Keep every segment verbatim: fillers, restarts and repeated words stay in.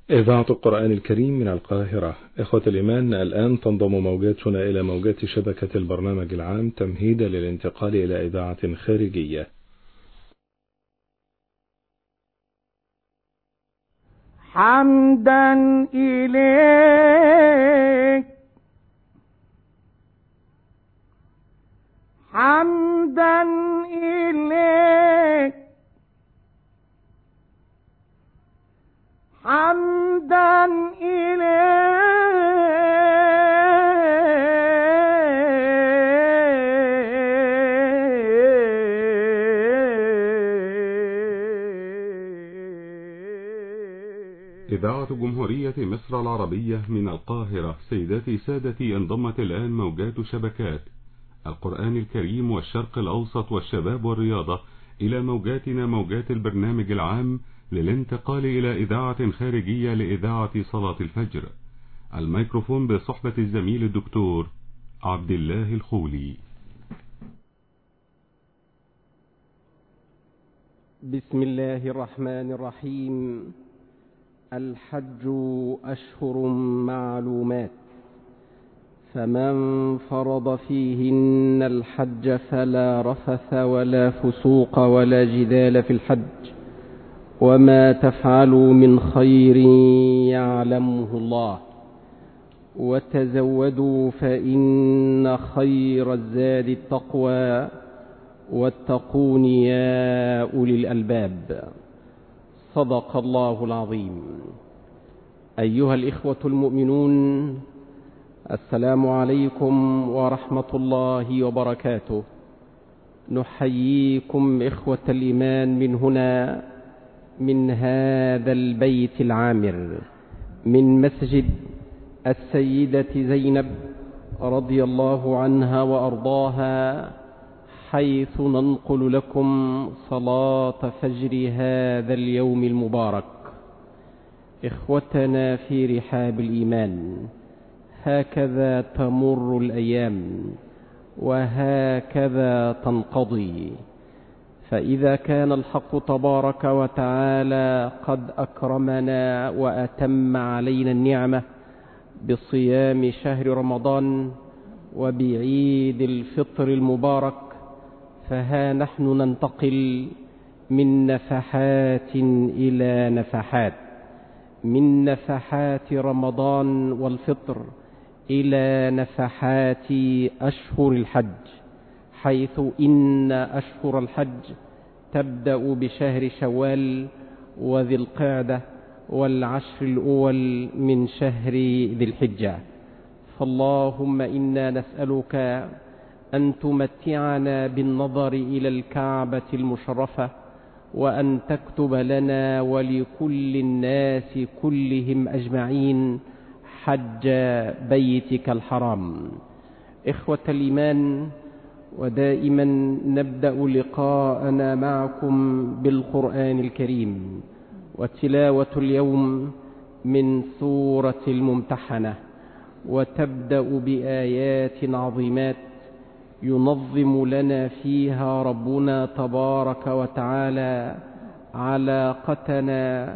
إذاعة القرآن الكريم من القاهرة. إخوة الإيمان، الآن تنضم موجاتنا إلى موجات شبكة البرنامج العام تمهيدا للانتقال إلى إذاعة خارجية. حمدا إليك حمدا إليك حمدا إليك إذاعة جمهورية مصر العربية من القاهرة. سيداتي سادتي، انضمت الآن موجات شبكات القرآن الكريم والشرق الأوسط والشباب والرياضة إلى موجاتنا، موجات البرنامج العام، للانتقال إلى إذاعة خارجية لإذاعة صلاة الفجر. الميكروفون بصحبة الزميل الدكتور عبد الله الخولي. بسم الله الرحمن الرحيم. الحج أشهر معلومات، فمن فرض فيهن الحج فلا رفث ولا فسوق ولا جدال في الحج، وما تفعلوا من خير يعلمه الله، وتزودوا فإن خير الزاد التقوى، واتقون يا أولي الألباب. صدق الله العظيم. أيها الإخوة المؤمنون، السلام عليكم ورحمة الله وبركاته. نحييكم إخوة الإيمان من هنا، من هذا البيت العامر، من مسجد السيدة زينب رضي الله عنها وأرضاها، حيث ننقل لكم صلاة فجر هذا اليوم المبارك. إخوتنا في رحاب الإيمان، هكذا تمر الأيام وهكذا تنقضي، فإذا كان الحق تبارك وتعالى قد أكرمنا وأتم علينا النعمة بصيام شهر رمضان وبعيد الفطر المبارك، فها نحن ننتقل من نفحات إلى نفحات، من نفحات رمضان والفطر إلى نفحات أشهر الحج، حيث إن أشهر الحج تبدأ بشهر شوال وذي القعدة والعشر الأول من شهر ذي الحجة. فاللهم إنا نسألك أن تمتعنا بالنظر إلى الكعبة المشرفة، وأن تكتب لنا ولكل الناس كلهم أجمعين حج بيتك الحرام. إخوة الإيمان، ودائما نبدأ لقاءنا معكم بالقرآن الكريم، وتلاوة اليوم من سورة الممتحنة، وتبدأ بآيات عظيمات ينظم لنا فيها ربنا تبارك وتعالى علاقتنا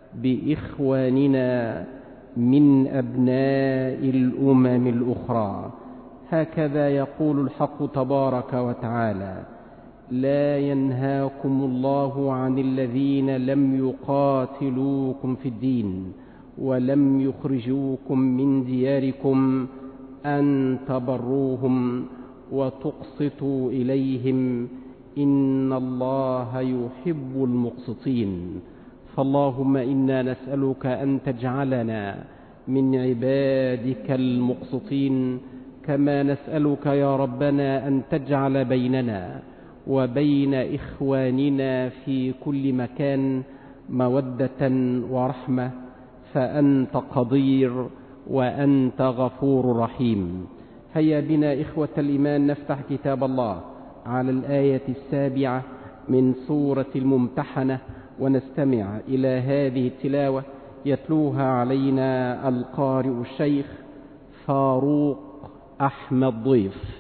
بإخواننا من أبناء الأمم الأخرى. هكذا يقول الحق تبارك وتعالى: لا ينهاكم الله عن الذين لم يقاتلوكم في الدين ولم يخرجوكم من دياركم أن تبروهم وتقسطوا إليهم إن الله يحب المقسطين. فاللهم إنا نسألك أن تجعلنا من عبادك المقسطين، كما نسألك يا ربنا أن تجعل بيننا وبين إخواننا في كل مكان مودة ورحمة، فأنت قدير وأنت غفور رحيم. هيا بنا إخوة الإيمان نفتح كتاب الله على الآية السابعة من سورة الممتحنة، ونستمع إلى هذه التلاوة يتلوها علينا القارئ الشيخ فاروق أحمد ضيف.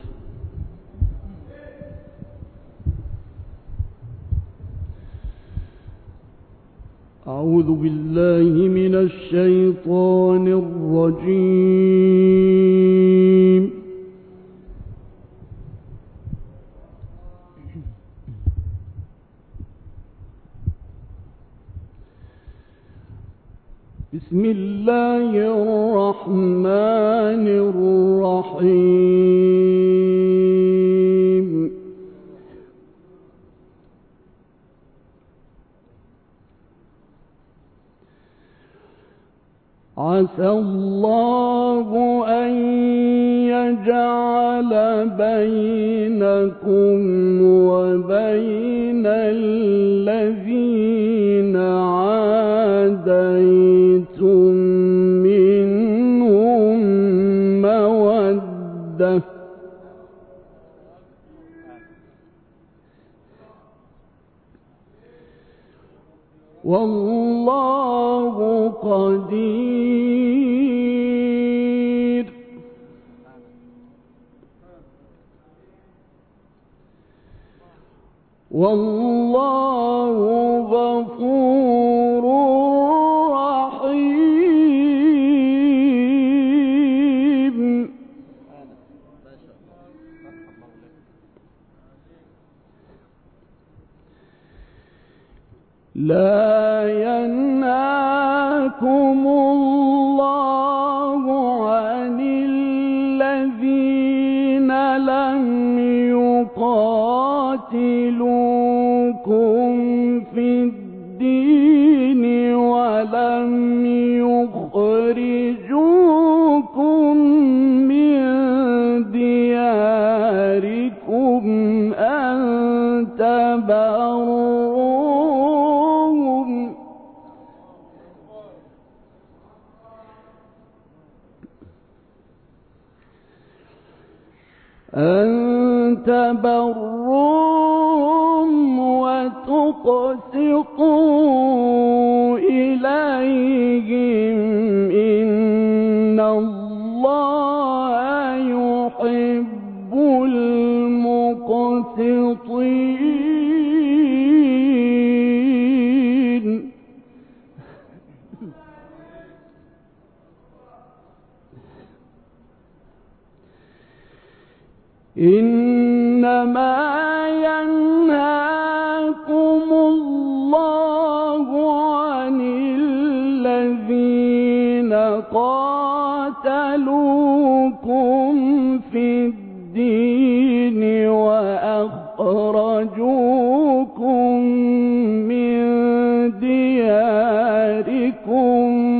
أعوذ بالله من الشيطان الرجيم. بسم الله الرحمن الرحيم. عسى الله أن يجعل بينكم وبين الذين عاديتم منهم مودة والله قدير. والله غفور رحيم. لا ينهاكم الله عن الذين لم يقاتلوكم في الدين ولم يخرجوكم من دياركم أن تبروهم أن تبروهم وتقسطوا إليهم إن الله يحب المقسطين. إنما ينهاكم الله عن الذين قاتلوكم في الدين وأخرجوكم من دياركم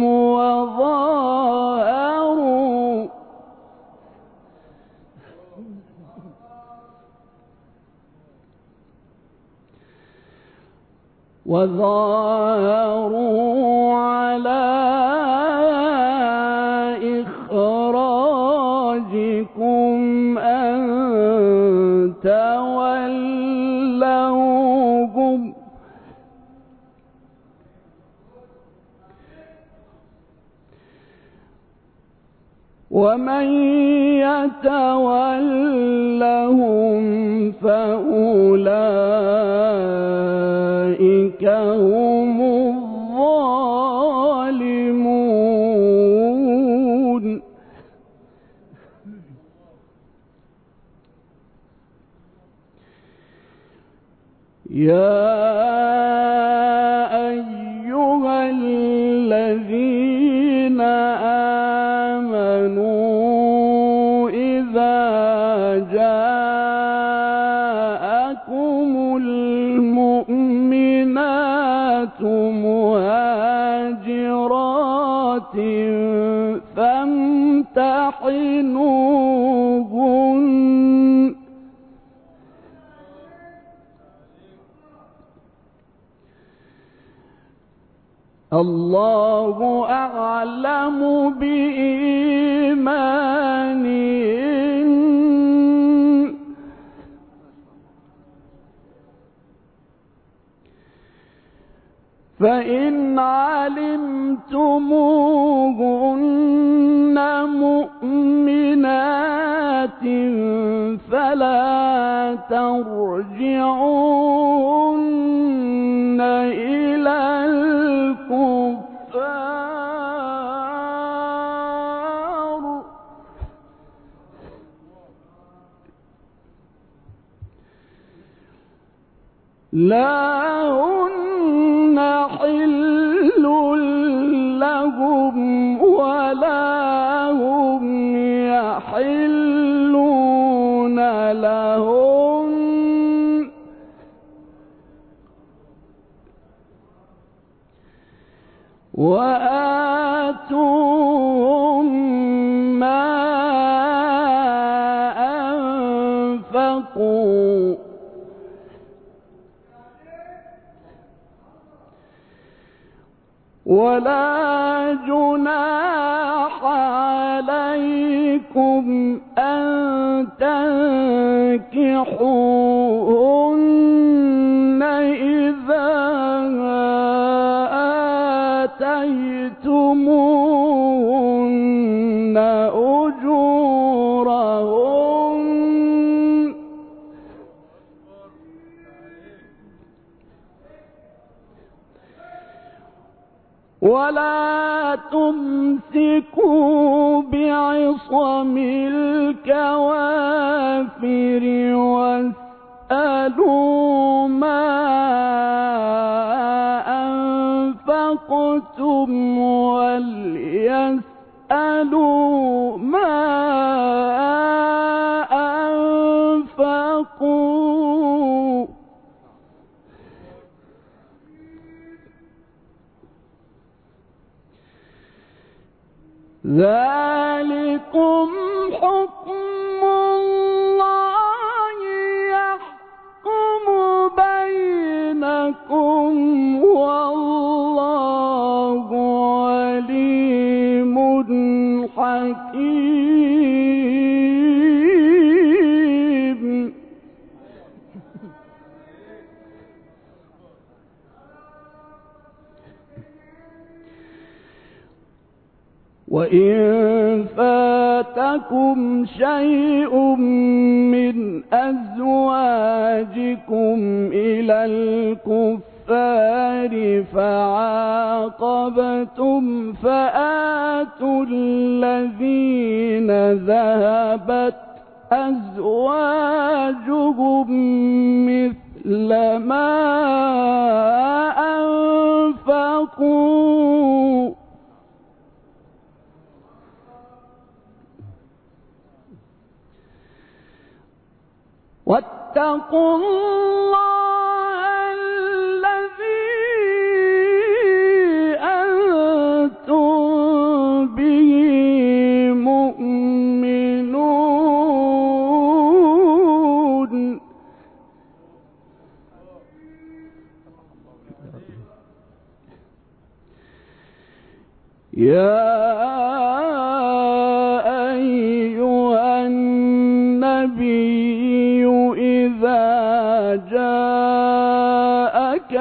وظاهروا وظاهروا على إخراجكم أن تولوهم ومن يتولهم فأولئك هم الظالمون. يا أيها الذين آمنوا إذا جاءكم المؤمنات مهاجرات فامتحنوهن الله أعلم بإيمانهن فإن علمتموهن مؤمنات فلا ترجعوهن إلى الكفر لا هن حل لهم ولا هم يحلون لهم وآتوهم ما أنفقوا ولا جناح عليكم أن تنكحوهن إذا آتيتموهن أجورهن ولا تمسكوا بعصم الكوافر واسألوا ما أنفقتم وليسألوا ما أنفقوا ذلكم حكم الله يحكم بينكم والله عليم حكيم. وإن فاتكم شيء من أزواجكم إلى الكفار فعاقبتم فآتوا الذين ذهبت أزواجهم مثل ما أنفقوا واتقوا الله الذي أنتم به مؤمنون. يا أيها النبي إذا جاءك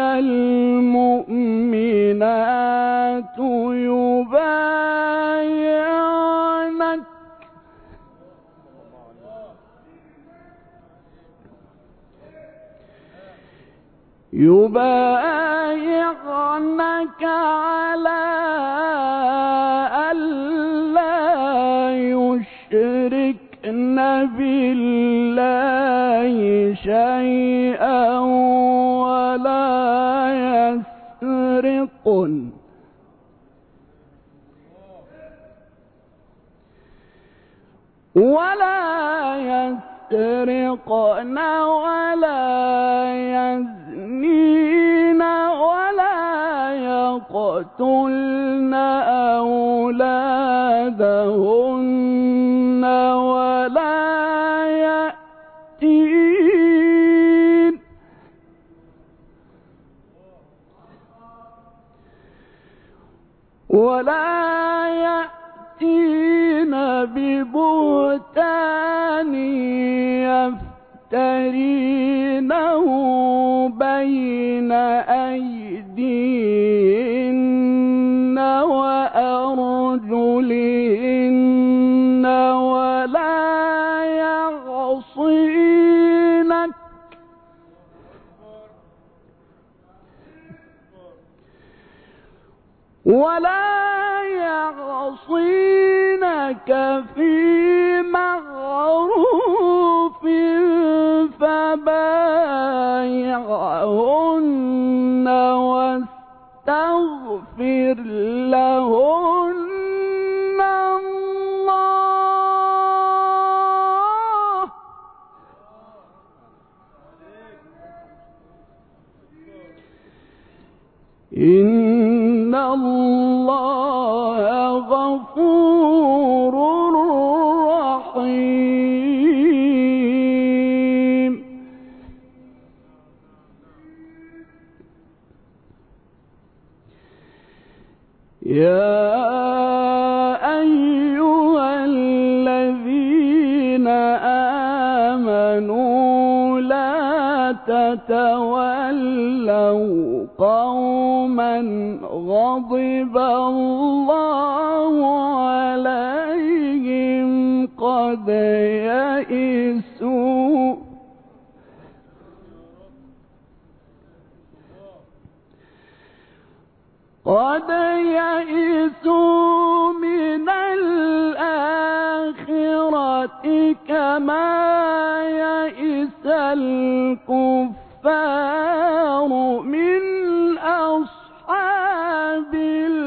المؤمنات يبايعنك يبايعنك على ألا يشركن بالله شيئا ولا يسرقن ولا يسرقن ولا يزنين ولا يقتلن أولادهن ولا يأتين ولا يأتين ببهتان يفترينه بين أيديهن وأرجلهن ولا يعصينك ولا يعصينك في معروف فبايعهن واستغفر لهن الله إن الله غفور رحيم. يا أيها الذين آمنوا لا تتولوا قوما غضب الله عليهم قد يئسوا قد يئسوا من الآخرة كما يئس الكفار من أصحاب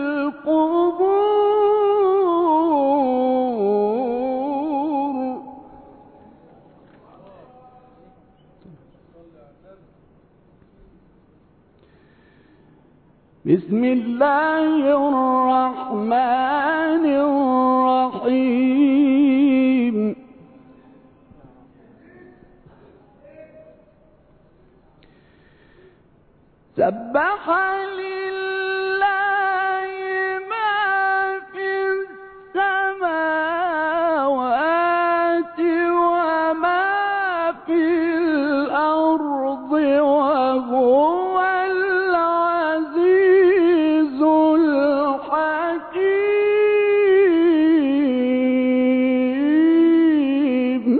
القبور. بسم الله الرحمن الرحيم. سبح لله ما في السماوات وما في الأرض وهو العزيز الحكيم.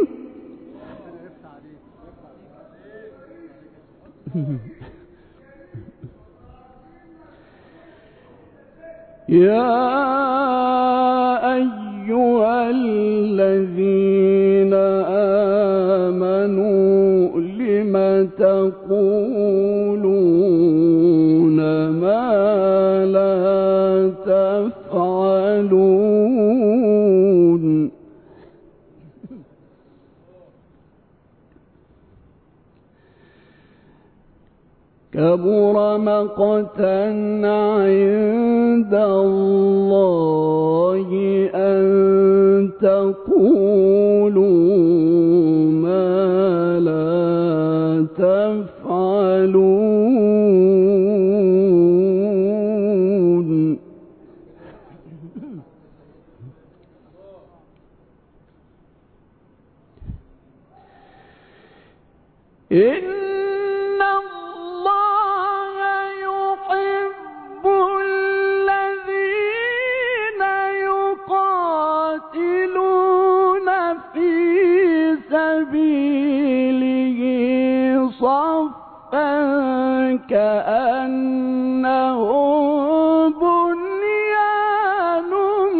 يا أيها الذين آمنوا لم تقولون ما لا تفعلون. كبر مقتا عند الله أن تقولوا ما لا تفعلون. إن كأنه بنيان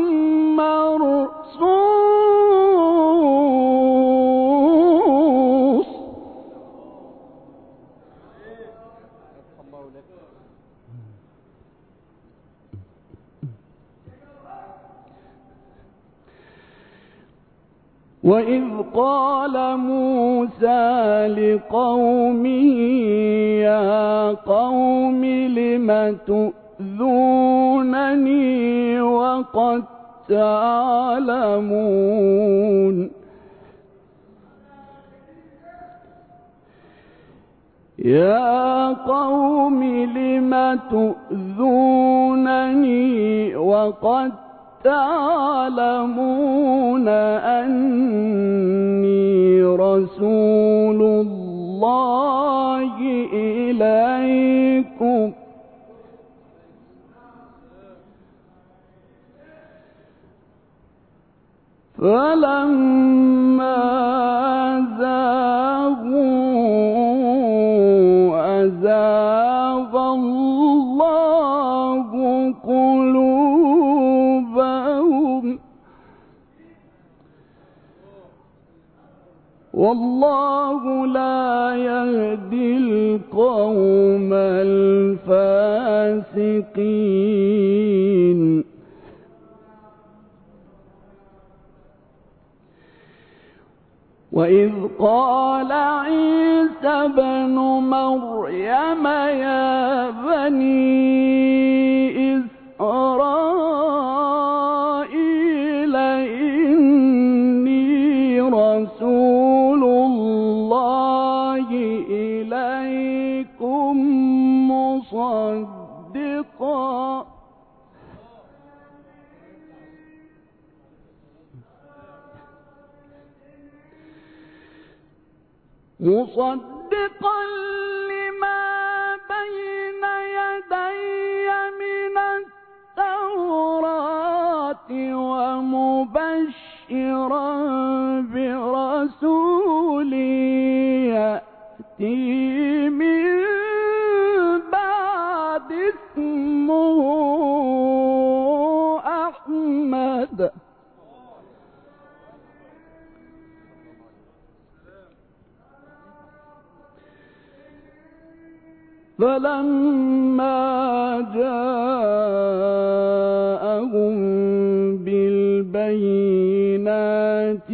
مرصوص. وإذ قال موسى لقومه يا قوم لم تؤذونني وقد تعلمون يا قوم لم تؤذونني وقد تعلمون أني رسول الله إليكم فلما زاغوا أزاغ الله قلوبهم والله لا يهدي القوم الفاسقين. وإذ قال عيسى ابن مريم يا بني إسرائيل إني رسول الله إليكم مصدقا مصدقا لما بين يدي من التوراة ومبشرا برسول يأتي من بعد اسمه أحمد فلما جاءهم بالبينات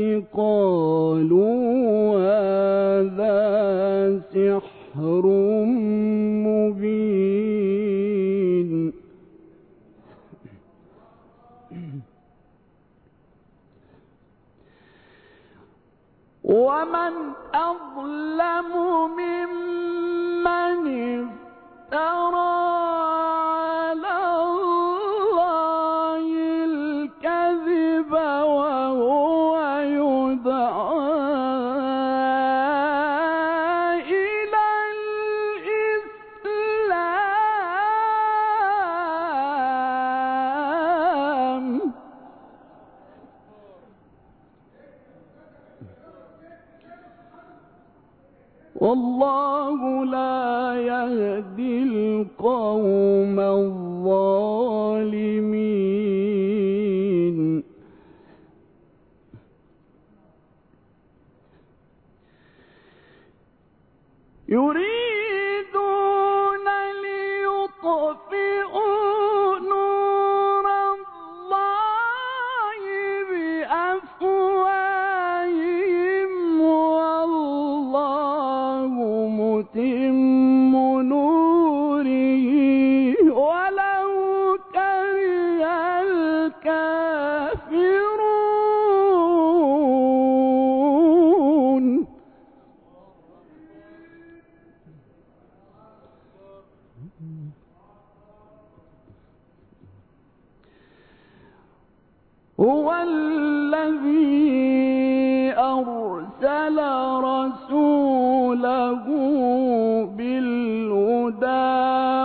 قالوا هذا سحر مبين. ومن أظلم ممن افترى على الله الكذب وهو يدعى إلى الإسلام والله لا يهدي القوم الظالمين. يريدون ليطفئوا نور الله بأفواههم والله متم نوره ولو كره الكافرون. هو الذي أرسل رسوله بالهدى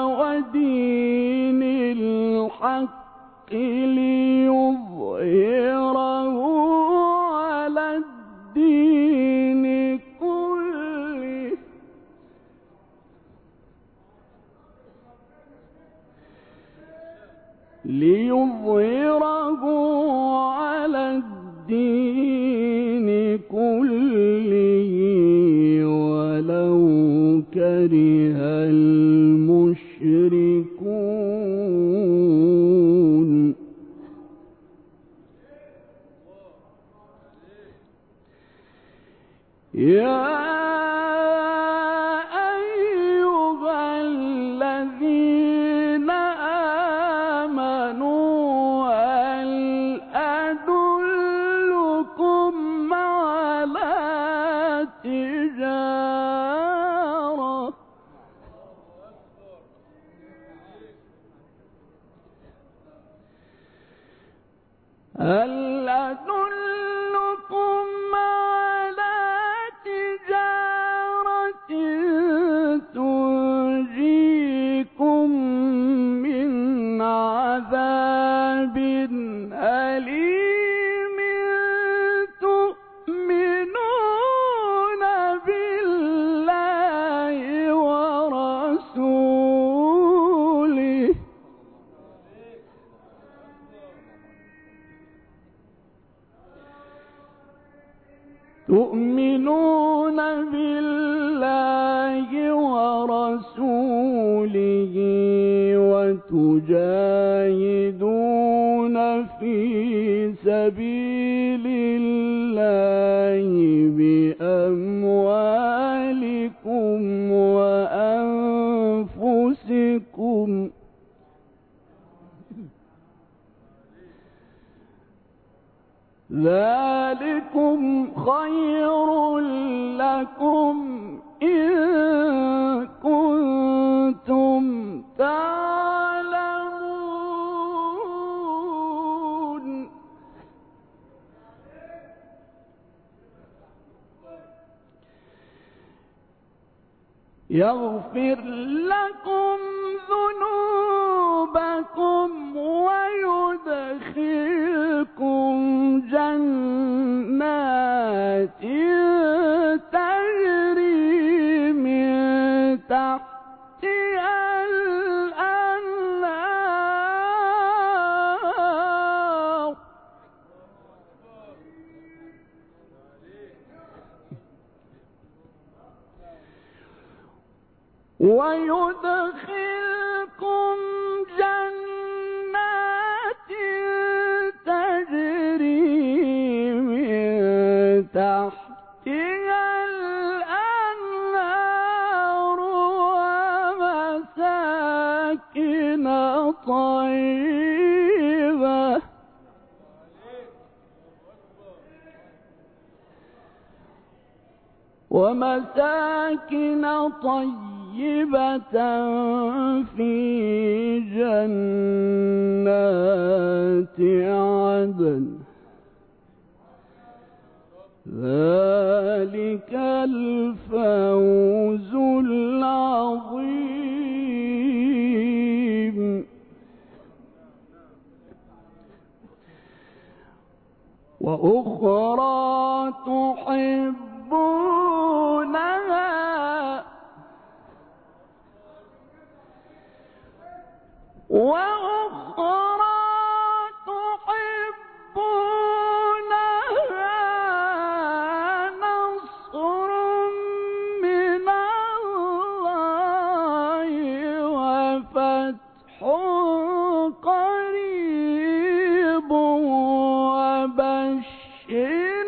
ودين الحق ليظهره على الدين كله ليظهره على الدين كله ولو كره المشركون. يا أيها الذين آمنوا هل أدلكم على تجارة هل أدلكم على تجارة تنجيكم من عذاب أليم تؤمنون بالله ورسوله تؤمنون بالله ورسوله وتجاهدون في سبيل الله بأموالكم وأنفسكم ذلكم خير لكم إن كنتم تعلمون يغفر لكم ذنوبكم ويدخلكم جنات تجري من تحتها الأنهار ويدخلكم جنات تجري من تحتها الأنهار ومساكن طيبة ومساكن طيبة في جنات عدن ذلك الفوز العظيم. وأخرى تحبونها وأخرى تحبونها نصر من الله وفتح قريب وبشر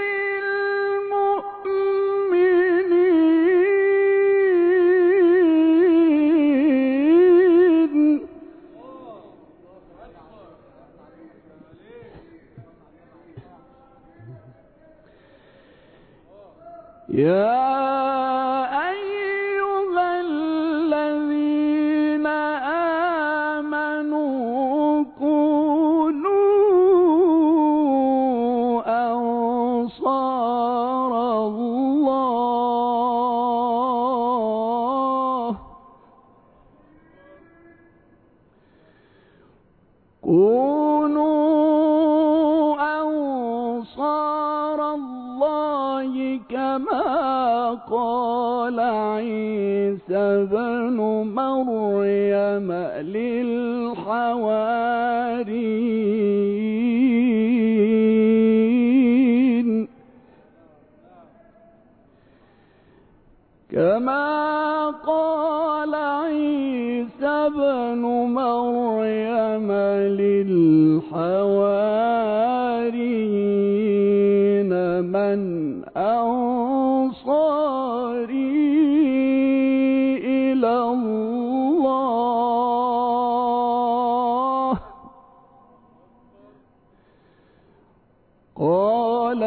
المؤمنين. يا أيها الذين آمنوا كونوا أنصار الله كونوا أنصار الله كما قال عيسى بن مريم للحواريين كما قال عيسى بن مريم للحواريين من أنصاري إلى الله قال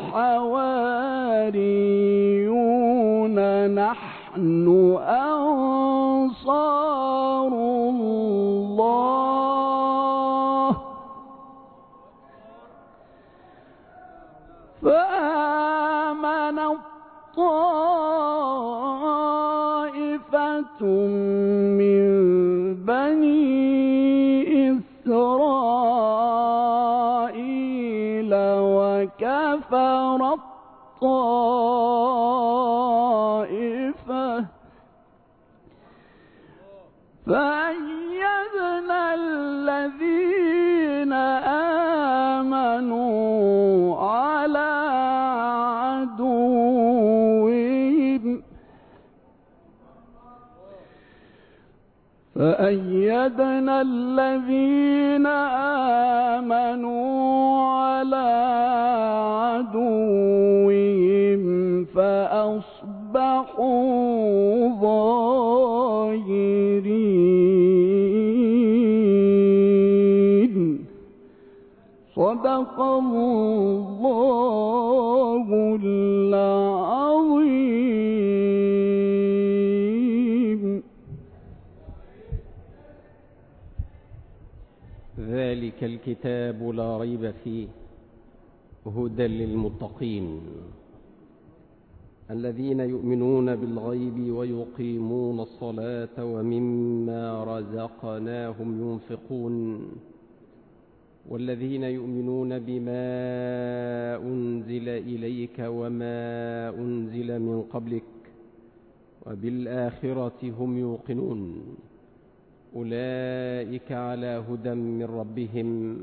الحواريون نحن أنصار الله فآمن طائفة من بني إسرائيل وكفر الطائفة فأيدنا الذين آمنوا على عدوهم فأيدنا الذين آمنوا على عدوهم فأصبحوا ظاهرين. صدق الله العظيم. ذلك الكتاب لا ريب فيه هدى للمتقين الذين يؤمنون بالغيب ويقيمون الصلاة ومما رزقناهم ينفقون والذين يؤمنون بما أنزل إليك وما أنزل من قبلك وبالآخرة هم يوقنون أولئك على هدى من ربهم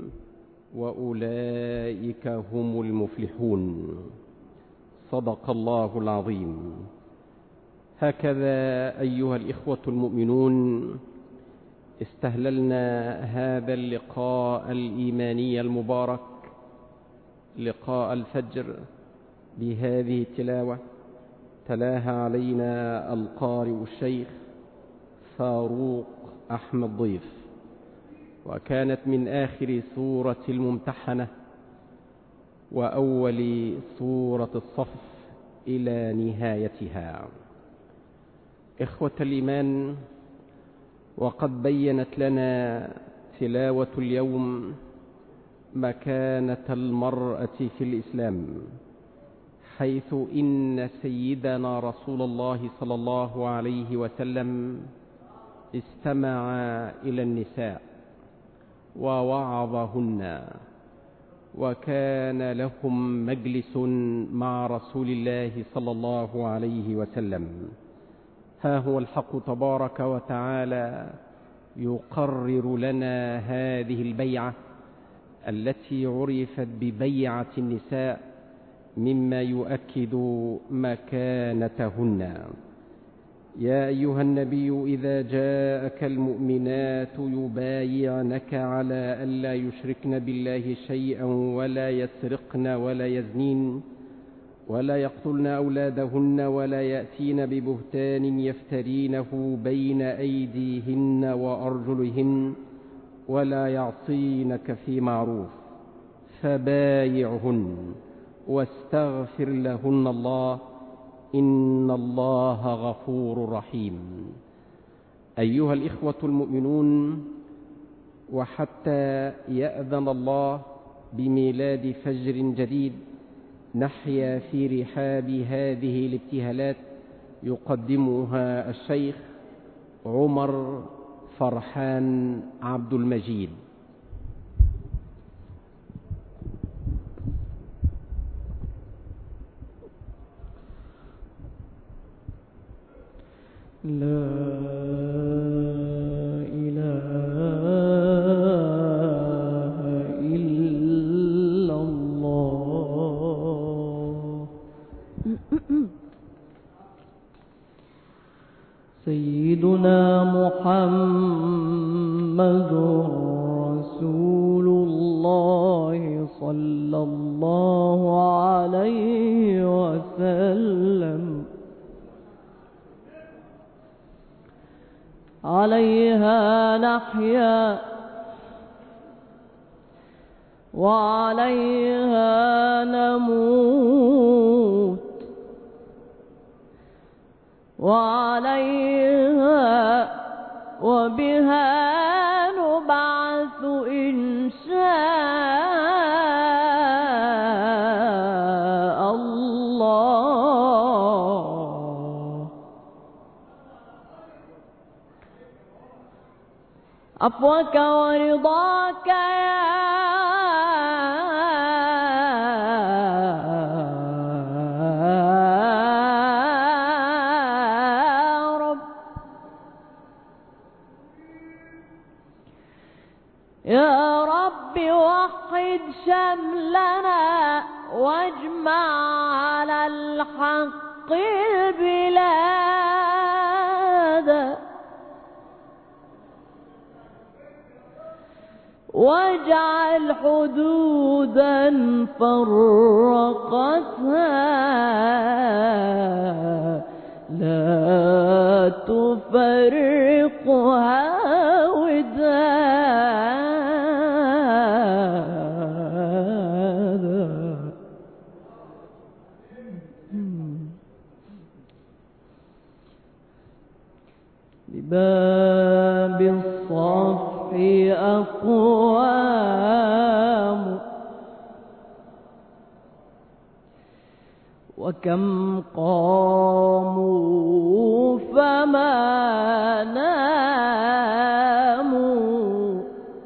وأولئك هم المفلحون. صدق الله العظيم. هكذا أيها الإخوة المؤمنون استهللنا هذا اللقاء الإيماني المبارك، لقاء الفجر، بهذه التلاوة تلاها علينا القارئ الشيخ فاروق أحمد ضيف، وكانت من آخر سورة الممتحنة وأول سورة الصف إلى نهايتها. إخوة الإيمان، وقد بيّنت لنا تلاوة اليوم مكانة المرأة في الإسلام، حيث إن سيدنا رسول الله صلى الله عليه وسلم استمع إلى النساء ووعظهن، وكان لهم مجلس مع رسول الله صلى الله عليه وسلم. ها هو الحق تبارك وتعالى يقرر لنا هذه البيعة التي عرفت ببيعة النساء، مما يؤكد مكانتهن. يا أيها النبي إذا جاءك المؤمنات يبايعنك على ألا يشركن بالله شيئا ولا يسرقن ولا يزنين ولا يقتلن أولادهن ولا يأتين ببهتان يفترينه بين أيديهن وأرجلهن ولا يعصينك في معروف فبايعهن واستغفر لهن الله إن الله غفور رحيم. أيها الإخوة المؤمنون، وحتى يأذن الله بميلاد فجر جديد نحيا في رحاب هذه الابتهالات يقدمها الشيخ عمر فرحان عبد المجيد. لا إله إلا الله. سيدنا محمد رسول الله صلى الله عليه وسلم. عليها نحيا وعليها نموت وعليها وبها نبعث إن شاء الله. عفوك ورضاك يا رب، يا رب وحد شملنا واجمع على الحق البلاد. واجعل حدودا فرقتها لا تفرقها ودادا. بباب الصفح أقوام وكم قاموا فما ناموا.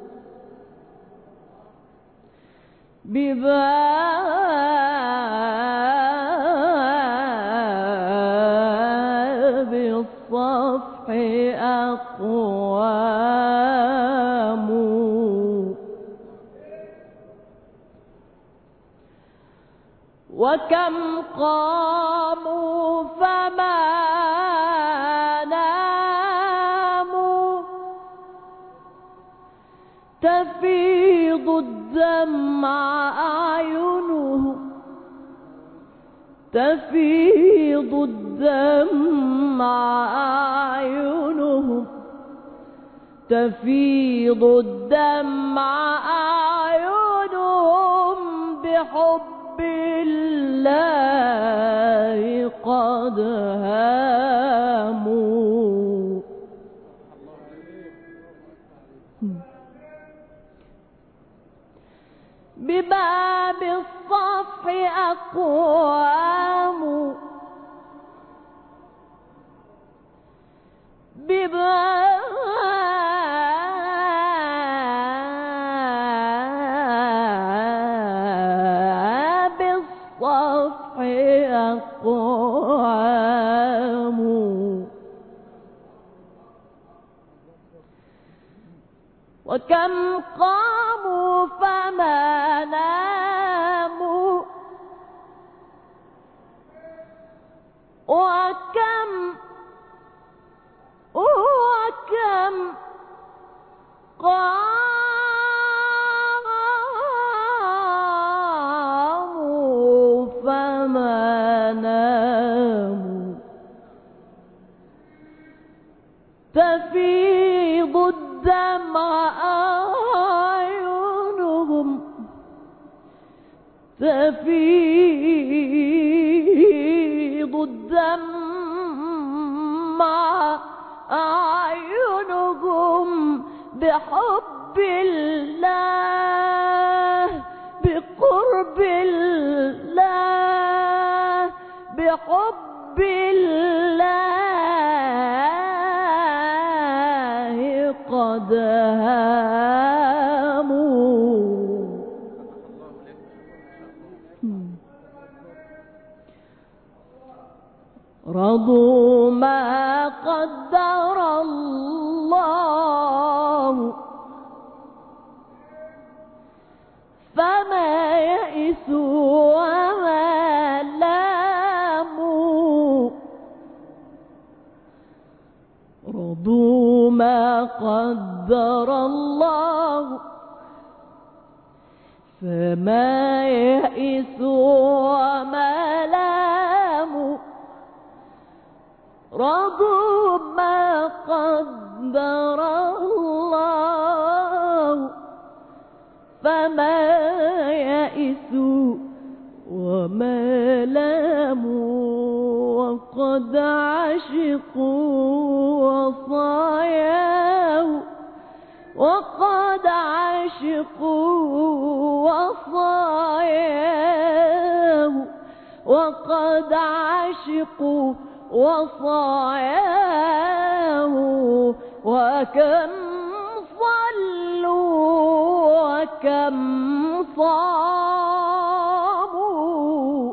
بباب الصفح أقوام وكم قاموا فما ناموا. تفيض الدمع أعينهم تفيض الدمع أعينهم تفيض الدمع أعينهم بحب الله قد هاموا. بباب الصفح أقوام بباب الصفح أقوام وكم قاموا فما ناموا. وكم وكم قاموا فما ناموا. تفيض الدمع أعينهم تفيض الدمع أعينهم بحب الله بقرب الله بحب الله قد هاموا. رضوا ما قدر الله فما يئسوا وما لاموا. رضوا ما قدر الله فما يئسوا وما لاموا. رضوا ما قدر الله فما يئسوا وما لاموا. وقد عشقوا وصاياه وقد عشقوا وصاياه وقد عشقوا وصاياه. وكم صلوا وكم صاموا.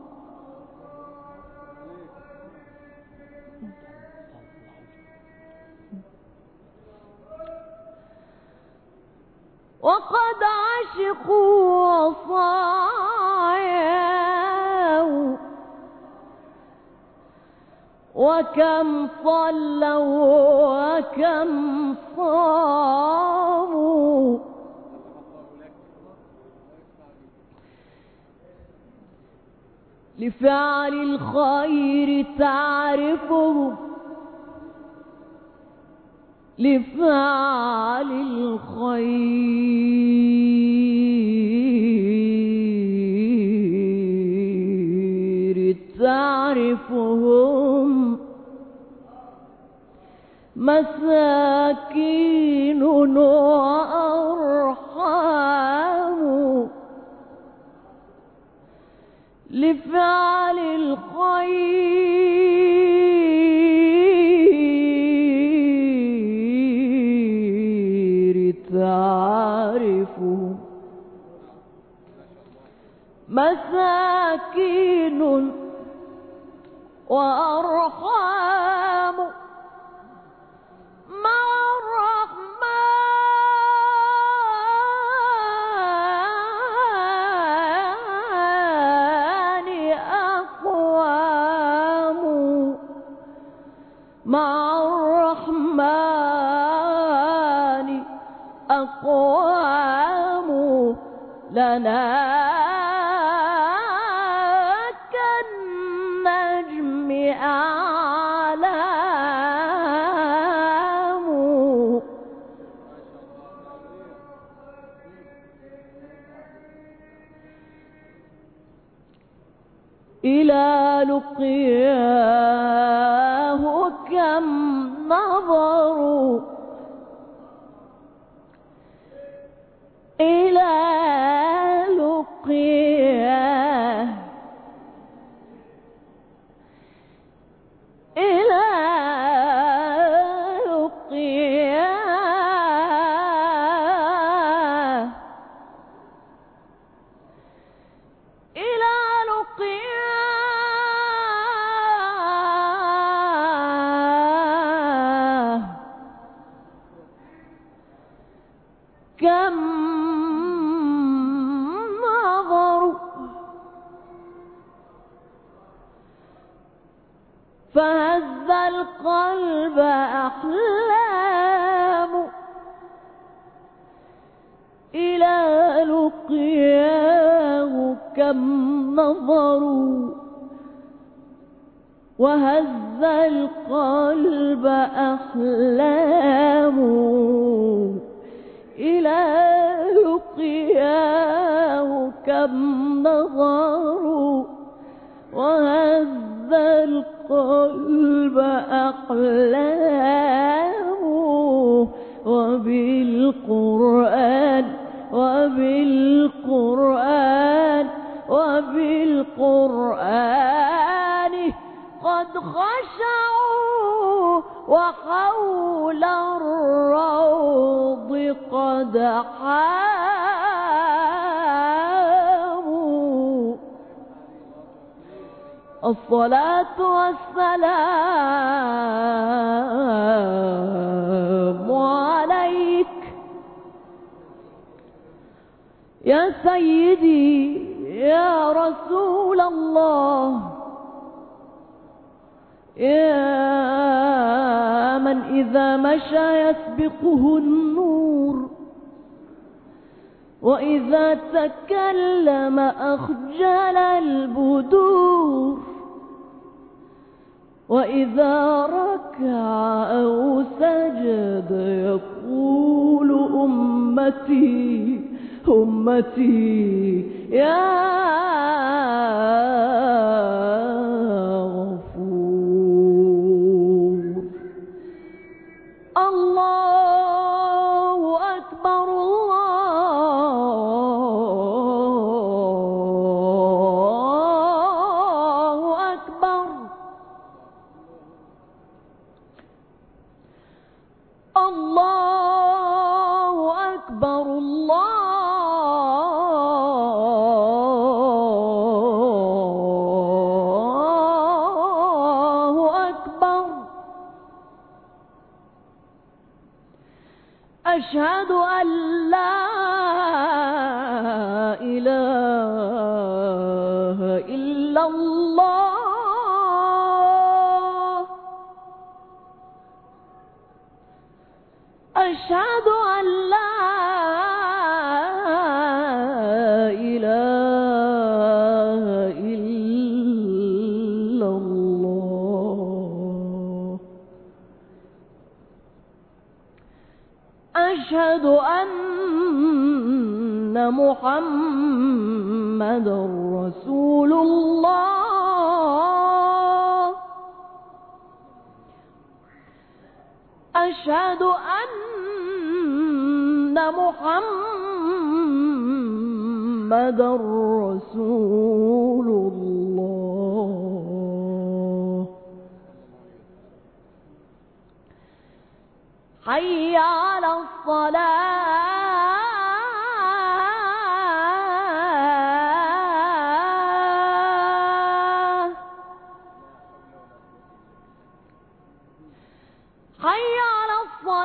وقد عشقوا وصاياه وكم صلوا وكم صاموا. لفعل الخير تعرفه، لفعل الخير تعرفهم، مساكين وأرحام، لفعل الخير تعرفهم، مساكين وأرحام، مع الرحمن أقوام، مع الرحمن أقوام، لنا كالنجم أعلام، إلى لقياه كم نظروا، إلى لقياه، إلى لقياه، إلى لقياه كم نظروا، فهز القلب أحلام، إلى لقياه كم نظروا، وهز القلب أحلام، إلى لقياه كم نظروا، وهز القلب أحلام، وبالقرآن وبالقرآن وبالقرآن قد خشعوا، وحول الروض قد حاموا. الصلاة والسلام عليك يا سيدي يا رسول الله، يا من إذا مشى يسبقه النور، وإذا تكلم أخجل البدور، وإذا ركع أو سجد يقول أمتي أمتي يا غفور. الله أكبر الله أكبر الله أكبر الله أكبر. أشهد أن لا إله إلا الله، أشهد أن لا إله إلا أشهد أن محمدًا رسول الله أشهد أن محمدًا رسول الله حي على الصلاة حي على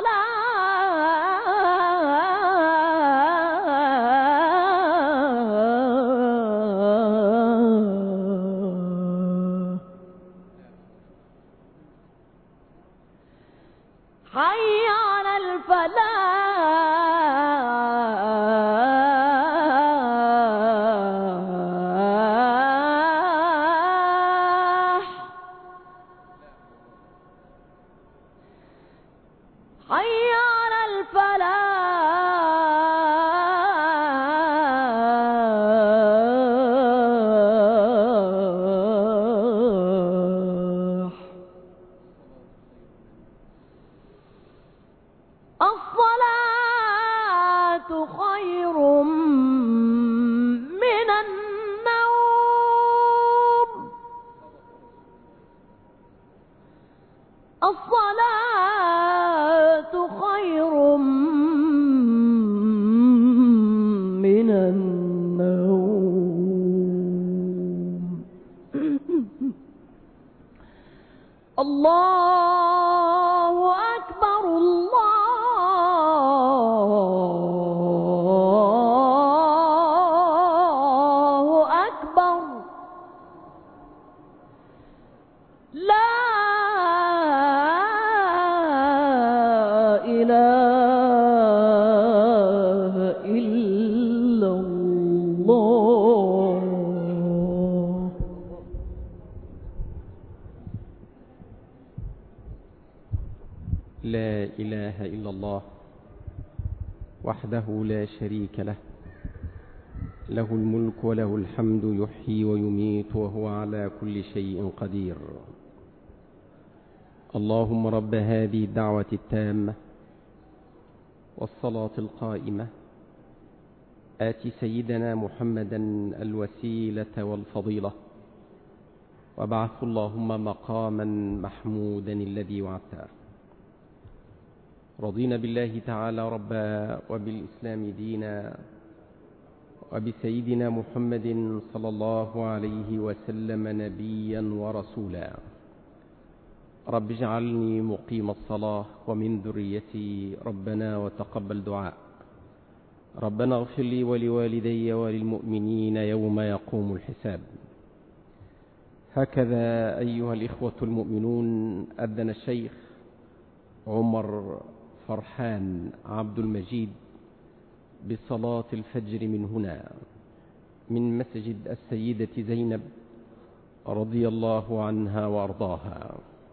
الصلاة حي على الفلاح حي على الفلاح الصلاة خير من النوم الصلاة خير من النوم الله أكبر الله أكبر لا إله إلا الله لا إله إلا الله وحده لا شريك له له الملك وله الحمد يحيي ويميت وهو على كل شيء قدير. اللهم رب هذه الدعوة التامة والصلاة القائمة آت سيدنا محمدا الوسيلة والفضيلة وابعث اللهم مقاما محمودا الذي وعدته. رضينا بالله تعالى ربا وبالإسلام دينا وبسيدنا محمد صلى الله عليه وسلم نبيا ورسولا. رب اجعلني مقيم الصلاة ومن ذريتي ربنا وتقبل دعاء. ربنا اغفر لي ولوالدي وللمؤمنين يوم يقوم الحساب. هكذا أيها الإخوة المؤمنون أذن الشيخ عمر فرحان عبد المجيد بصلاة الفجر من هنا من مسجد السيدة زينب رضي الله عنها وأرضاها.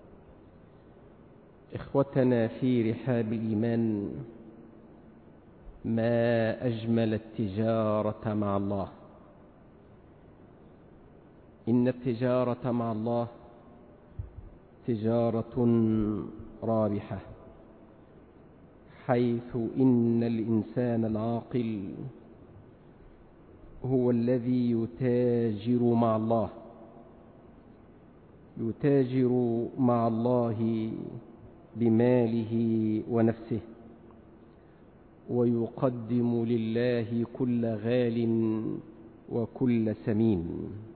إخوتنا في رحاب الإيمان، ما أجمل التجارة مع الله. إن التجارة مع الله تجارة رابحة، حيث إن الإنسان العاقل هو الذي يتاجر مع الله، يتاجر مع الله بماله ونفسه، ويقدم لله كل غال وكل ثمين،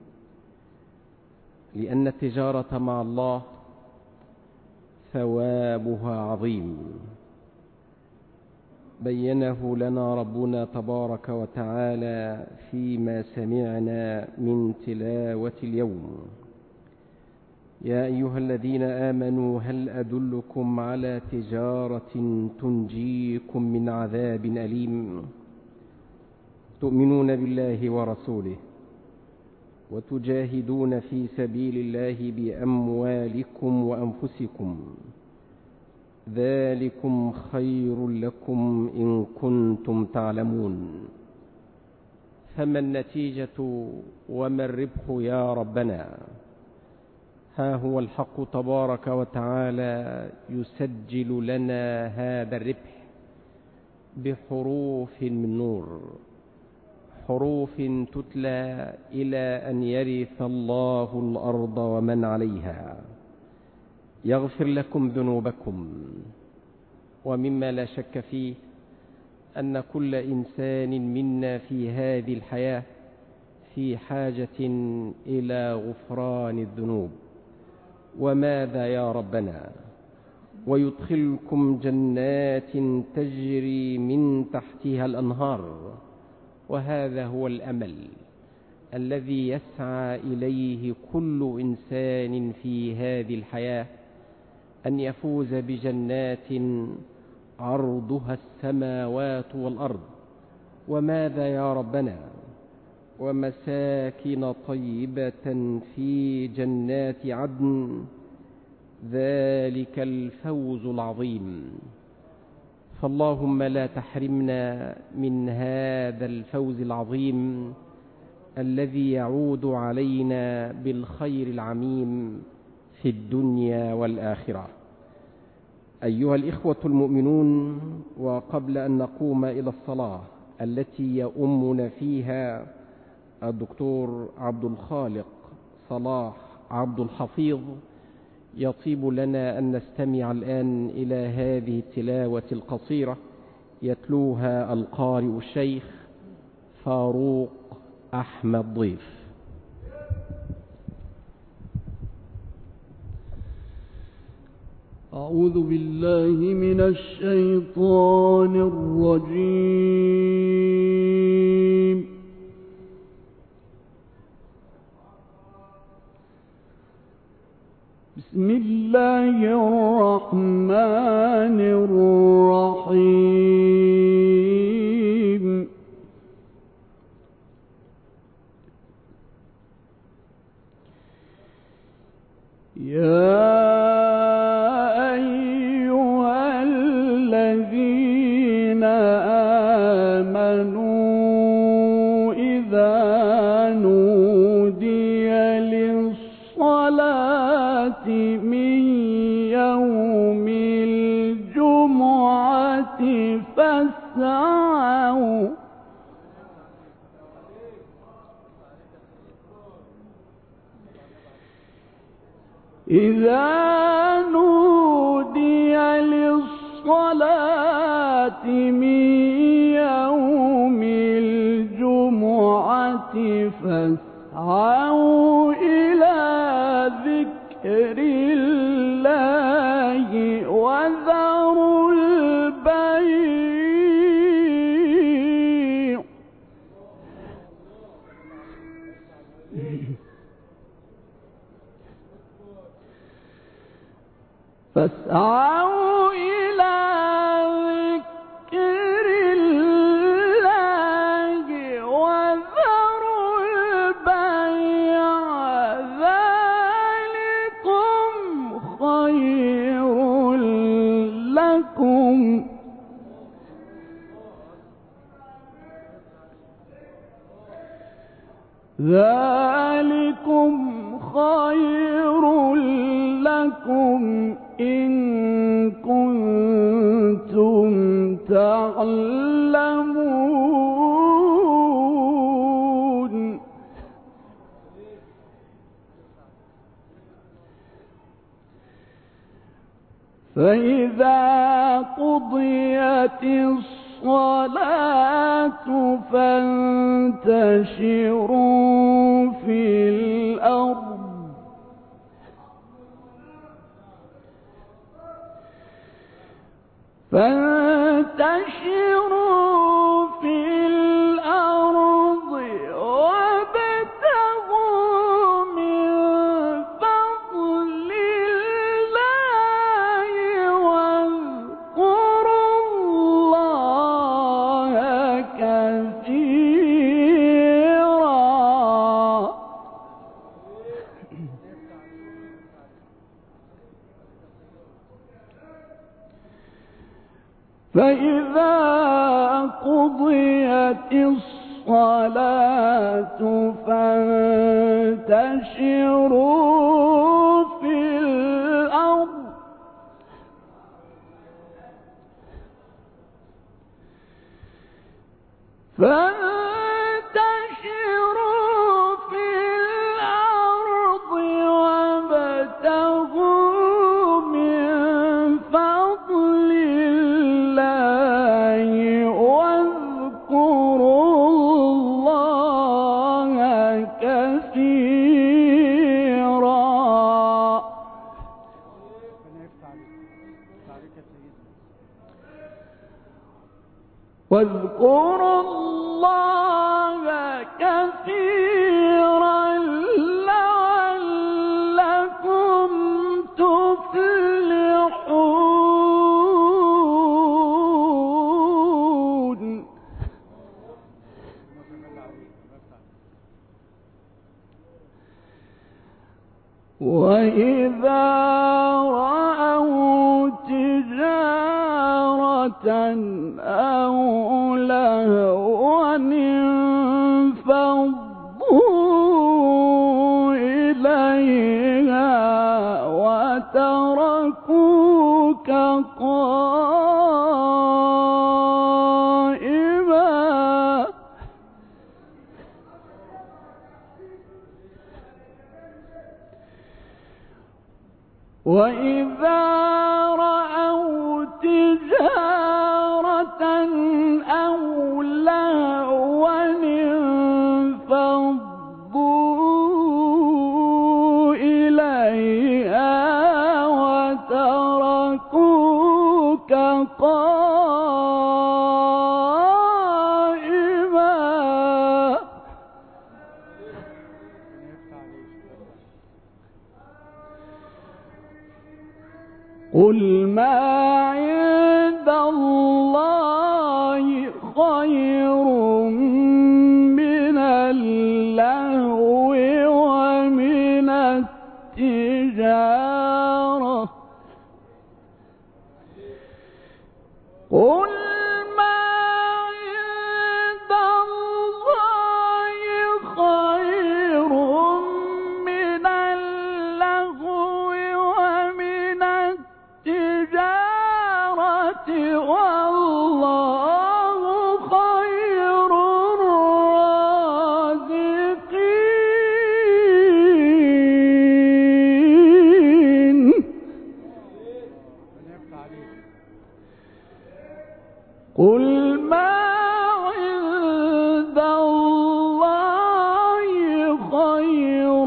لأن التجارة مع الله ثوابها عظيم. بينه لنا ربنا تبارك وتعالى فيما سمعنا من تلاوة اليوم. يا أيها الذين آمنوا هل أدلكم على تجارة تنجيكم من عذاب أليم تؤمنون بالله ورسوله وتجاهدون في سبيل الله بأموالكم وأنفسكم، ذلكم خير لكم إن كنتم تعلمون. فما النتيجة وما الربح يا ربنا؟ ها هو الحق تبارك وتعالى يسجل لنا هذا الربح بحروف من نور، حروف تتلى إلى أن يرث الله الأرض ومن عليها، يغفر لكم ذنوبكم. ومما لا شك فيه أن كل إنسان منا في هذه الحياة في حاجة إلى غفران الذنوب. وماذا يا ربنا؟ ويدخلكم جنات تجري من تحتها الأنهار. وهذا هو الأمل الذي يسعى إليه كل إنسان في هذه الحياة، أن يفوز بجنات عرضها السماوات والأرض. وماذا يا ربنا؟ ومساكن طيبة في جنات عدن، ذلك الفوز العظيم. فاللهم لا تحرمنا من هذا الفوز العظيم الذي يعود علينا بالخير العميم في الدنيا والآخرة. أيها الإخوة المؤمنون، وقبل أن نقوم إلى الصلاة التي يؤمنا فيها الدكتور عبد الخالق صلاح عبد الحفيظ، يطيب لنا أن نستمع الآن إلى هذه التلاوة القصيرة يتلوها القارئ الشيخ فاروق أحمد ضيف. أعوذ بالله من الشيطان الرجيم. بسم الله الرحمن الرحيم. يا أيها الذين آمنوا إذا نودي للصلاة من يوم الجمعة فاسعوا إذا نودي للصلاة من يوم الجمعة فاسعوا إلى ذكر الله وذروا البيع فاسعوا إلى ذكر الله وذروا البيع ذلكم خير لكم ذلكم خير لكم إن كنتم تعلمون. فإذا قضيت الصلاة فانتشروا في الأرض فانتشروا في الأرض وابتغوا من فضل الله واذكروا الله كثيرا. فانتشروا في الأرض فانتشروا في الأرض وابتغوا من فضل الله واذكروا الله كثيرا. واذكروا الله كثيرا لعلكم تفلحون. وإذا رأوا تجارة أو لهوا انفضوا إليها وتركوك قائما وإذا رأوا تجارة أو لهوا انفضوا إليها وتركوك قائما. قل ما عند الله خير من اللهو ومن التجارة. قل ما عند الله خير من اللهو ومن التجارة والله خير الرازقين. قل ما عند الله خير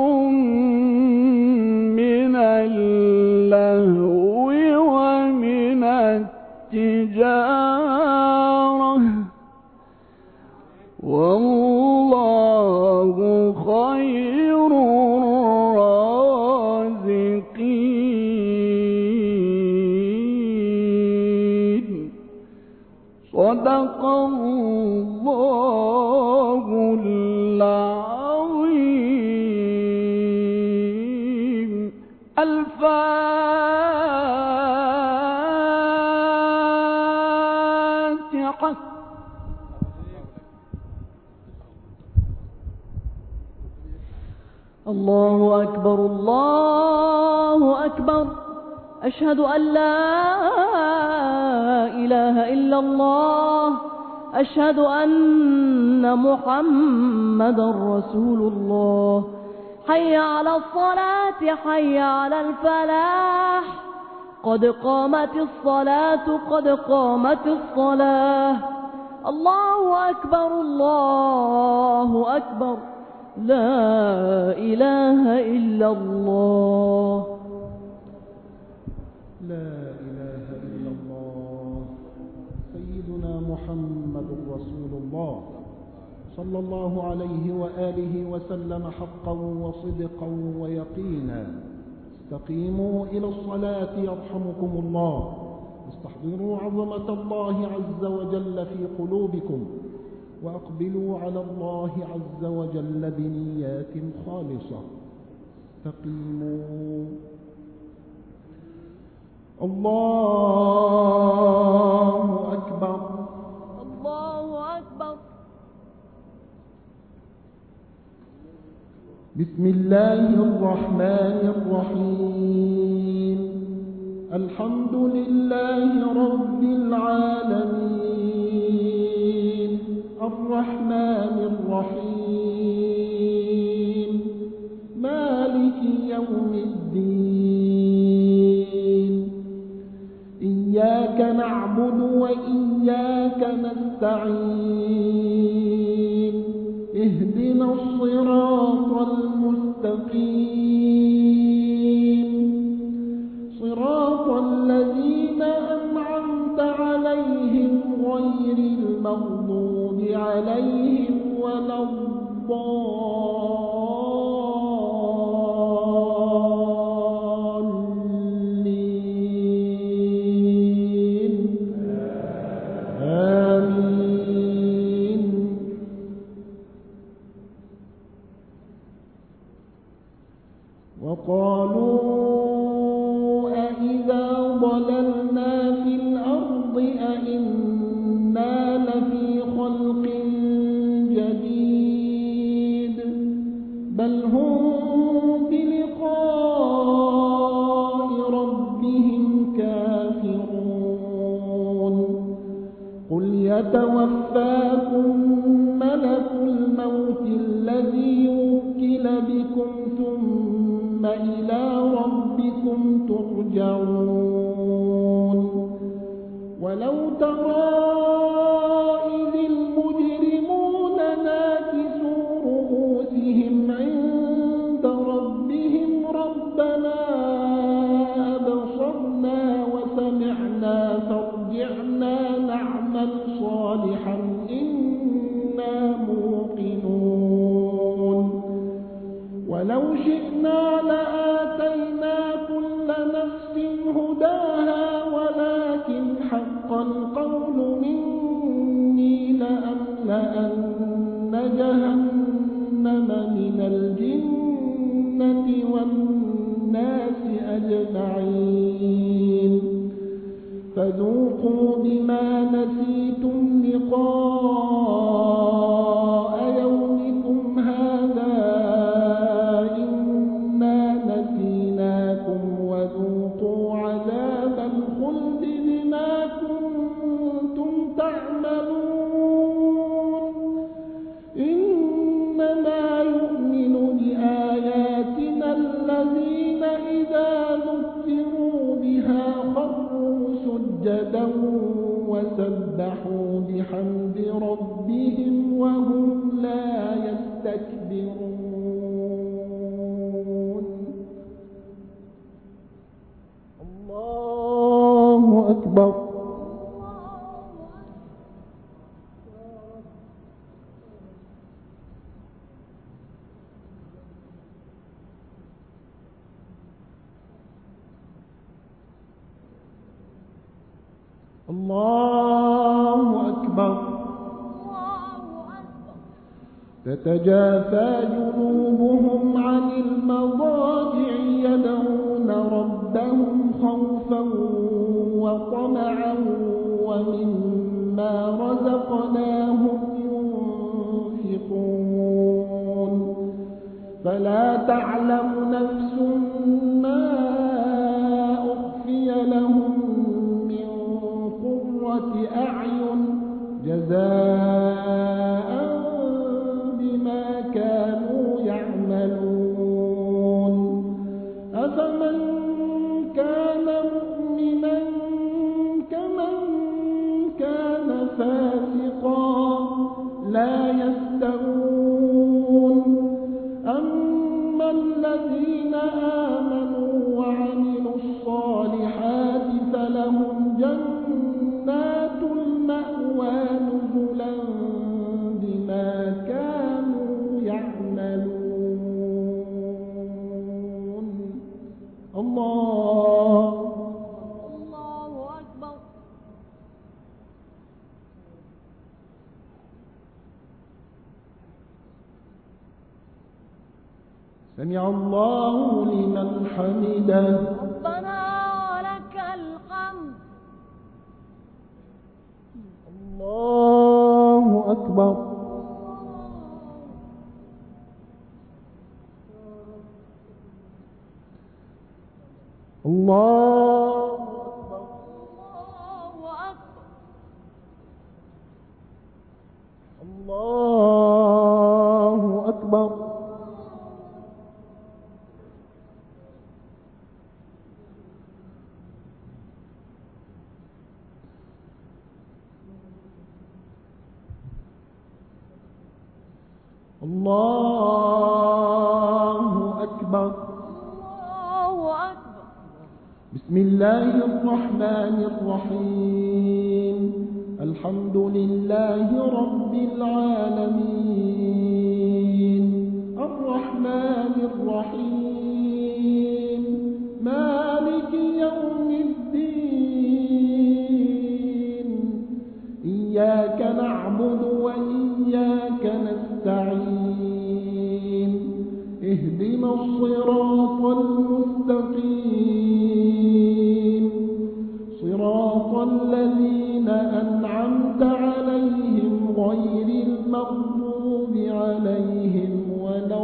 من اللهو ومن التجارة والله خير الرازقين. صدق الله العظيم. الفاتحة. الله أكبر الله أكبر. أشهد أن لا إله إلا الله. أشهد أن محمدا رسول الله. حي على الصلاة حي على الفلاح. قد قامت الصلاة قد قامت الصلاة. الله أكبر الله أكبر. لا إله إلا الله. لا إله إلا الله. سيدنا محمد رسول الله صلى الله عليه وآله وسلم حقا وصدقا ويقينا. استقيموا إلى الصلاة يرحمكم الله. استحضروا عظمة الله عز وجل في قلوبكم وأقبلوا على الله عز وجل بنيات خالصة. استقيموا. الله أكبر. الله أكبر. بسم الله الرحمن الرحيم. الحمد لله رب العالمين، الرحمن الرحيم، مالك يوم الدين. إياك نعبد وإياك نستعين، اهدنا الصراط المستقيم، صراط الذين أنعمت عليهم غير المغضوب عليهم ولا الضالين. آمين. وقالوا أإذا ضللنا في الأرض أإنا لفي خلق جديد، بل هم بلقاء ربهم كافرون. قل يتوفاكم ملك الموت الذي وكل بكم ثم إلى ربكم ترجعون. ولو ترى إذ المجرمون ناكسوا رؤوسهم عند ربهم ربنا أبصرنا وسمعنا فارجعنا نعمل صالحا إنا موقنون. ولو شئنا لآتينا كل نفس هداها ولكن حق القول مني لأملأن جهنم من الجنة والناس أجمعين. فذوقوا بما نسيتم لقاء يومكم هذا إنا نسيناكم وذوقوا عذاب الخلد بما كنتم تعملون. إنما يؤمن بآياتنا الذين إذا ذكروا بها خروا سجدا وسبحوا بحمد ربهم وهم لا يستكبرون. الله أكبر. الله أكبر. تتجافى جنوبهم عن المضاجع يدعون ربهم خوفا وطمعا ومما رزقناهم ينفقون. فلا تعلم نفس ما أخفي لهم أعين جزاء بما كانوا يعملون. أفمن كان مؤمنا كمن كان فاسقا لا يستوون. أما الذين آمنوا وعملوا الصالحات فلهم جنات المأوى نزلا بما كانوا يعملون. الله الله أكبر. سمع الله لمن حمده. ربنا ولك الحمد. الله أكبر. الله الله أكبر. الله أكبر. الله أكبر. بسم الله الرحمن الرحيم. الحمد لله رب العالمين الرحمن الرحيم مالك يوم الدين إياك نعبد وإياك نستعين اهدنا الصراط المستقيم صراط الذين أنعمت عليهم غير المغضوب عليهم ولا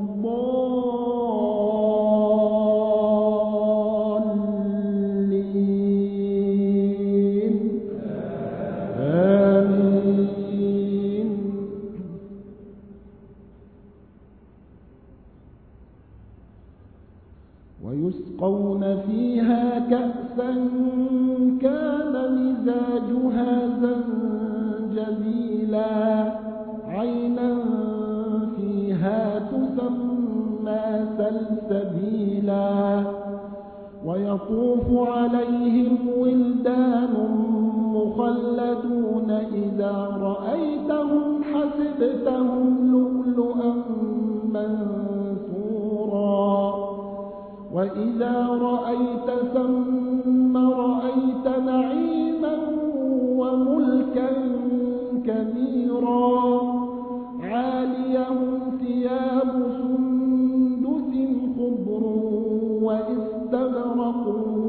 الضالين آمين. ويسقون فيها كأسا كان مزاجها زنجبيلا عينا فيها تسمى سلسبيلا ويطوف عليهم ولدان مخلدون إذا رأيتهم حسبتهم لؤلؤا منثورا وإذا رأيت ثم رأيت نعيما وملكا كبيرا عاليهم ثياب سندس خضر واستبرق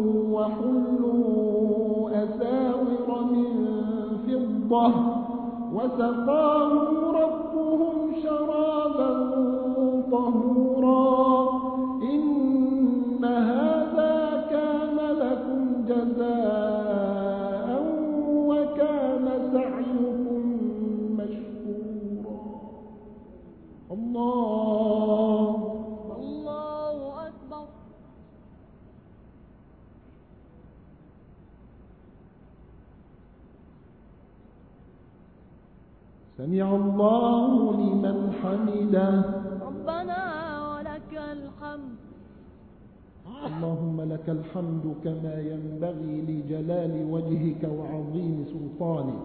وحلوا أساور من فضة وسقاهم ربهم شرابا طهورا إن هذا كان لكم جزاء وكان سعيكم مشكورا. الله الله أكبر. سمع الله لمن حمده. ربنا ولك الحمد. اللهم لك الحمد كما ينبغي لجلال وجهك وعظيم سلطانك.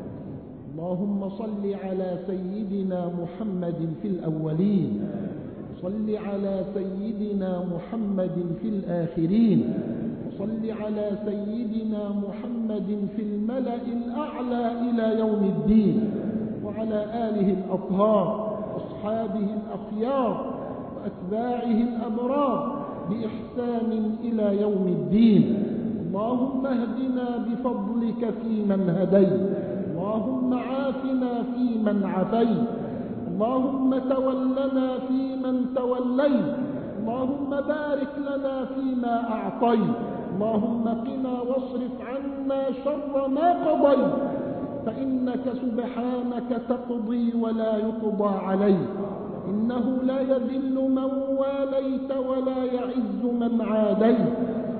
اللهم صل على سيدنا محمد في الأولين صل على سيدنا محمد في الآخرين وصل على سيدنا محمد في الملأ الأعلى إلى يوم الدين وعلى آله الأطهار أصحابه الأخيار وأتباعه الأبرار بإحسان إلى يوم الدين. اللهم اهدنا بفضلك فيمن هديت اللهم عافنا فيمن عافيت اللهم تولنا فيمن توليت اللهم بارك لنا فيما أعطيت اللهم قنا واصرف عنا شر ما قضيت فإنك سبحانك تقضي ولا يقضى عليك إنه لا يذل من واليت ولا يعز من عاديت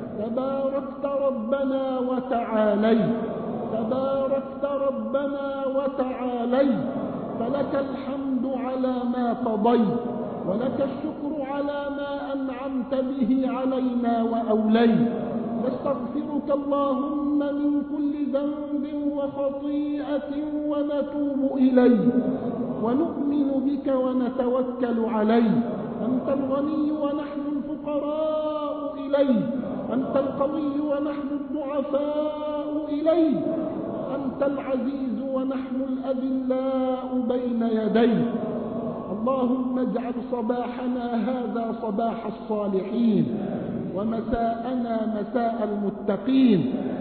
تباركت ربنا وتعاليت تباركت ربنا وتعاليت فلك الحمد على ما قضيت ولك الشكر على ما أنعمت به علينا وأوليت نستغفرك اللهم من كل ذنب وخطيئة ونتوب إليك ونؤمن بك ونتوكل عليك أنت الغني ونحن الفقراء إليك أنت القوي ونحن الضعفاء إليك أنت العزيز ونحن الأذلاء بين يديك اللهم اجعل صباحنا هذا صباح الصالحين ومساءنا مساء المتقين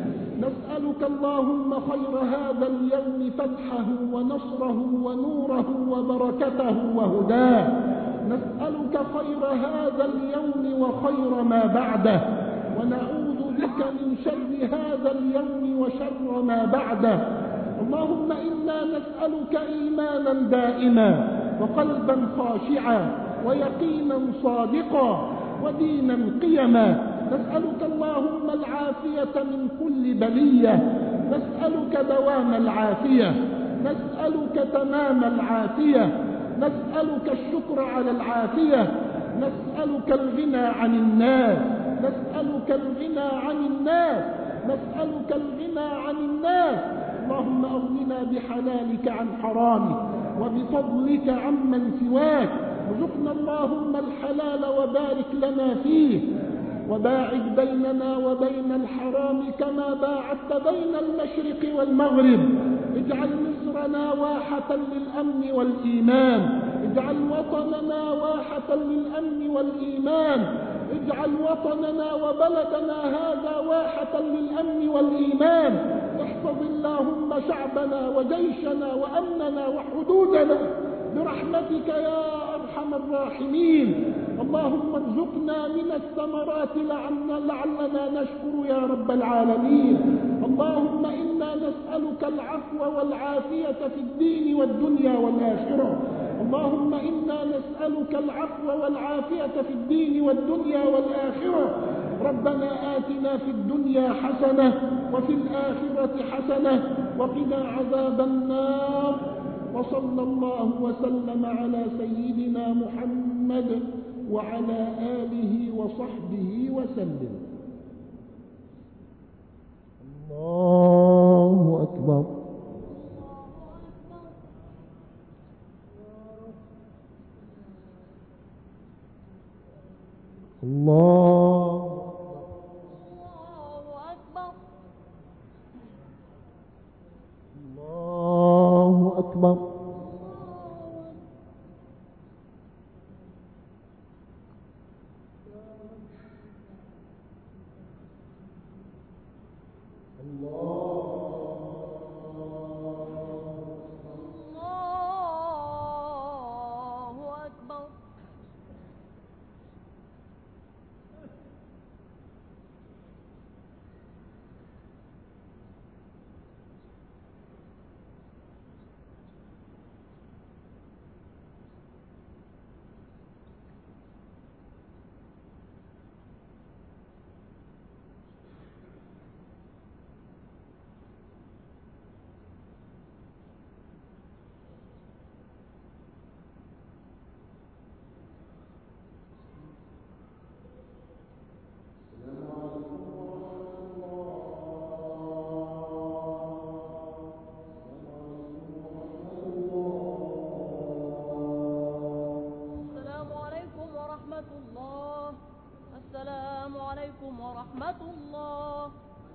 نسألك اللهم خير هذا اليوم فتحه ونصره ونوره وبركته وهداه نسألك خير هذا اليوم وخير ما بعده ونعوذ بك من شر هذا اليوم وشر ما بعده. اللهم إنا نسألك إيمانا دائما وقلبا خاشعا ويقينا صادقا ودينا قيما. نسألك اللهم العافية من كل بلية، نسألك دوام العافية، نسألك تمام العافية، نسألك الشكر على العافية، نسألك الغنى عن الناس، نسألك الغنى عن الناس، نسألك الغنى عن الناس. اللهم أغننا بحلالك عن حرامك وبفضلك عمن سواك. ارزقنا اللهم الحلال وبارك لنا فيه، وباعد بيننا وبين الحرام كما باعدت بين المشرق والمغرب. اجعل مصرنا واحة للأمن والإيمان، اجعل وطننا واحة للأمن والإيمان، اجعل وطننا وبلدنا هذا واحة للأمن والإيمان. احفظ اللهم شعبنا وجيشنا وأمننا وحدودنا برحمتك يا أرحم الراحمين. اللهم ارزقنا من الثمرات لعلنا نشكر يا رب العالمين. اللهم إنا نسألك العفو والعافية في الدين والدنيا والآخرة. اللهم إنا نسألك العفو والعافية في الدين والدنيا والآخرة. ربنا آتنا في الدنيا حسنة وفي الآخرة حسنة وقنا عذاب النار. وصلى الله وسلم على سيدنا محمد وعلى آله وصحبه وسلم. الله أكبر. الله أكبر. الله أكبر. ورحمة الله.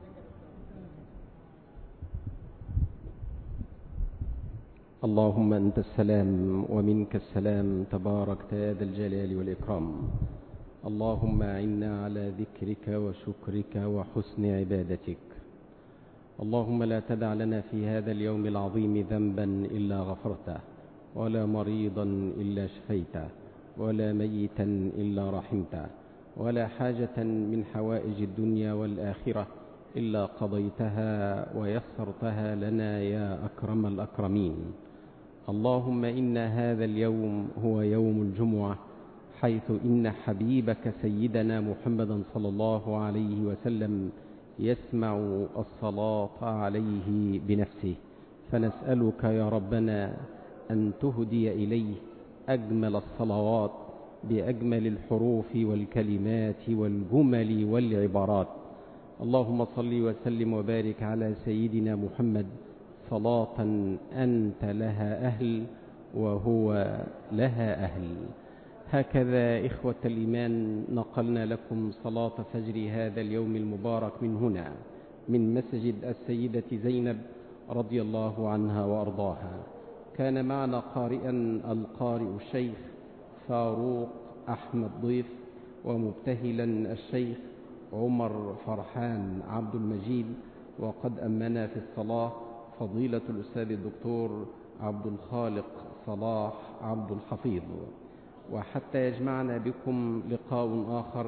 اللهم أنت السلام ومنك السلام، تباركت يا ذا الجلال والإكرام. اللهم أعنا على ذكرك وشكرك وحسن عبادتك. اللهم لا تدع لنا في هذا اليوم العظيم ذنبا إلا غفرته، ولا مريضا إلا شفيته، ولا ميتا إلا رحمته، ولا حاجة من حوائج الدنيا والآخرة إلا قضيتها ويسرتها لنا يا أكرم الأكرمين. اللهم إن هذا اليوم هو يوم الجمعة، حيث إن حبيبك سيدنا محمدا صلى الله عليه وسلم يسمع الصلاة عليه بنفسه، فنسألك يا ربنا أن تهدي إليه أجمل الصلوات بأجمل الحروف والكلمات والجمل والعبارات. اللهم صل وسلم وبارك على سيدنا محمد صلاة أنت لها أهل وهو لها أهل. هكذا إخوة الإيمان نقلنا لكم صلاة فجر هذا اليوم المبارك من هنا، من مسجد السيدة زينب رضي الله عنها وأرضاها. كان معنا قارئا القارئ الشيخ فاروق أحمد ضيف، ومبتهلا الشيخ عمر فرحان عبد المجيد، وقد أمنا في الصلاة فضيلة الأستاذ الدكتور عبد الخالق صلاح عبد الحفيظ. وحتى يجمعنا بكم لقاء آخر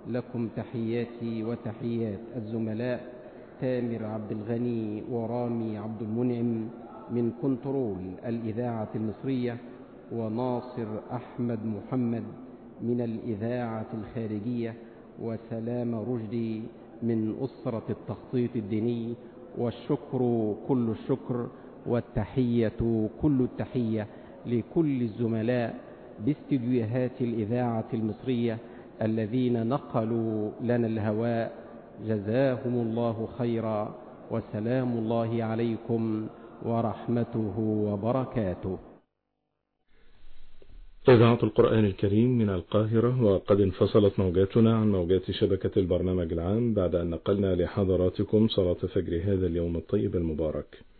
لكم تحياتي وتحيات الزملاء تامر عبد الغني ورامي عبد المنعم من كنترول الإذاعة المصرية، وناصر أحمد محمد من الإذاعة الخارجية، وسلام رشدي من أسرة التخطيط الديني. والشكر كل الشكر والتحية كل التحية لكل الزملاء باستديوهات الإذاعة المصرية الذين نقلوا لنا الهواء، جزاهم الله خيرا، وسلام الله عليكم ورحمته وبركاته. إذاعة القرآن الكريم من القاهرة، وقد انفصلت موجاتنا عن موجات شبكة البرنامج العام بعد أن نقلنا لحضراتكم صلاة فجر هذا اليوم الطيب المبارك.